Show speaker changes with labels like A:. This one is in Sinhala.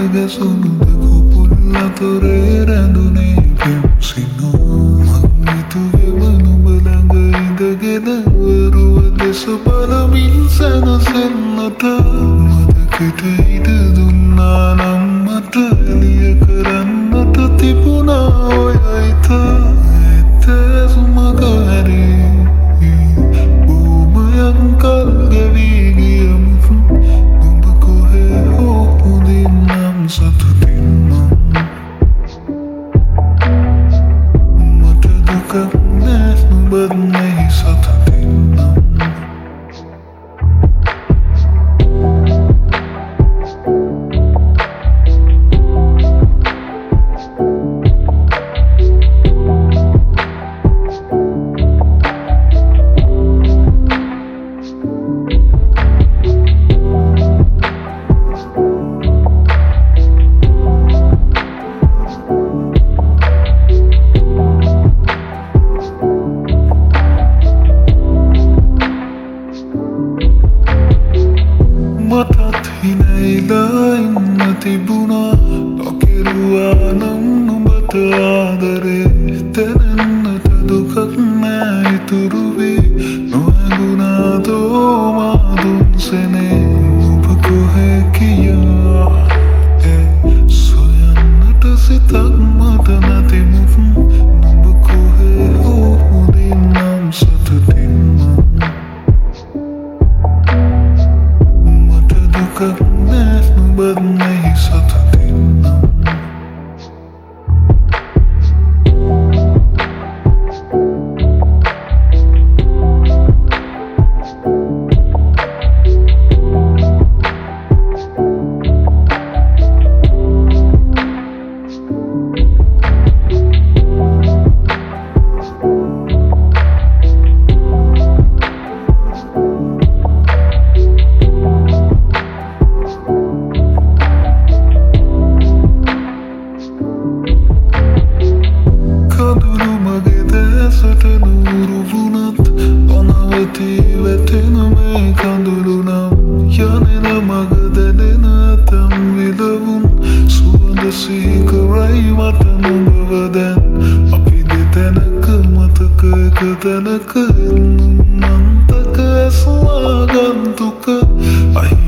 A: ගැසුණු දෙකොපුල් අතරේ රැඳුනේ පෙම්සිනෝ මංගිතුගෙම නුඹ ළඟ ඉඳගෙන වරුව දෙස බලමින් සැනසෙන්නට මතකෙට ඉඩ දුන්නා නම් මට එළිය කරන්නට තිබුණා ඔය හිත ඇත්ත සුමග හැරේ බොහොමයක් කල් ගෙවී ගියමුත් නුඹ කොහේ හෝ හොඳින් නම් සතුටින් මට දුකක් නෑ නුඹත් නැහි සතුටින් මටත් හිනයිලා ඉන්න තිබුණා නොකිරුවා නම් නුඹට ආදරේ දැනෙන්නට දුකක් නෑ ඉතුරු වී නොහැඟුණාදෝ මාදුන් සෙනේ ඔබ කොහේ කියා සොයන්නට සිතක් මට නැතිමුත් නුඹ කොහේ හෝ හොඳින් නම් සතුටින් දුකක් නෑ නුඹත් නැහි සතුටින් වැටෙන මේ කඳුළු නම් යනෙන මග දැනෙන ඇතම් විලවුන් සුවඳ සිහි කරයි මට නුඹව දැන් අපි දෙතැනක මතක එක තැනක එන්නුම් මන්තක ඇසුවා ගන්තුක